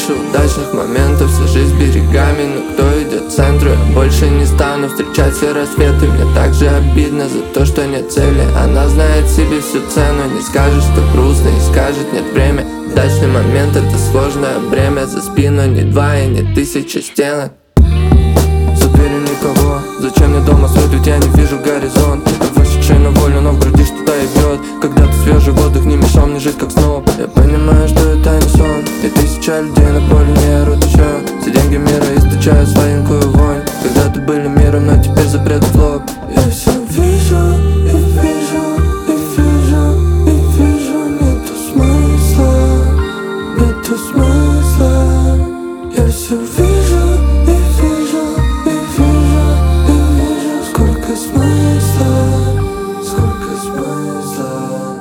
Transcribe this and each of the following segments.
больше удачных моментов, вся жизнь берегами, но кто идет к центру? Я больше не стану встречать все рассветы. Мне так же обидно за то, что нет цели. Она знает себе всю цену, не скажет, что грустно, не скажет нет время. Удачный момент — это сложное бремя. За спину не два и не 1000 стенок. Забери никого, зачем мне дома свет, ведь я не вижу горизонт. Вышедший на волю, но в груди что-то ебет. Когда-то свежий воздух не мешал мне жить как сноб. Я понимаю, что это не сон, и 1000 людей на поле не орут еще. Все деньги мира источают сладенькую вонь. Когда-то были миром, но теперь запрет в лоб. Я все вижу, и вижу, и вижу, и вижу. Нету смысла, нету смысла. Я все вижу, и вижу, и вижу, и вижу. Сколько смысла, сколько смысла.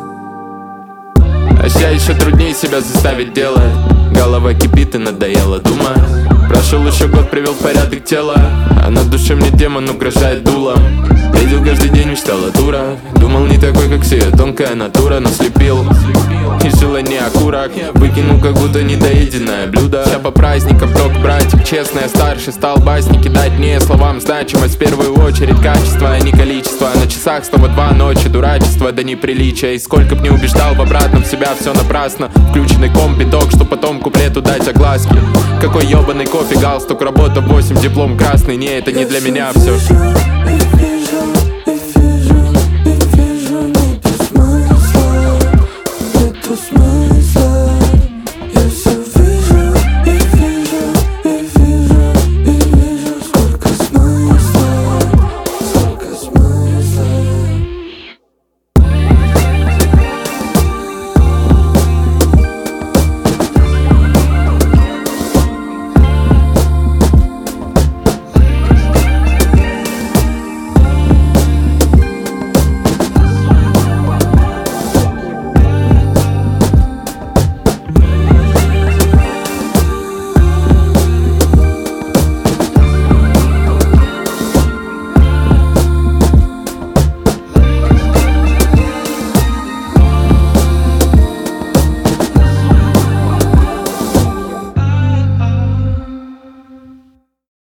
А ща еще труднее себя заставить делать. Голова кипит и надоело думать. Прошел еще год, привел в порядок тело, а на душе мне демон угрожает дулом. Видел каждый день, мечтала дура. Думал не такой, как все, тонкая натура, но слепил. И желание окурок выкинул, как будто недоеденное блюдо. Ща по праздникам ток, братик, честно, я старше стал басни кидать не словам значимость. В первую очередь качество, а не количество. На часах снова 2 ночи, дурачество да неприличия. И сколько б не убеждал в обратном себя, все напрасно. Включенный комп, биток, что потом куплету дать огласки. Какой ебаный кофе, галстук, работа 8, диплом красный. Не, это не для меня все.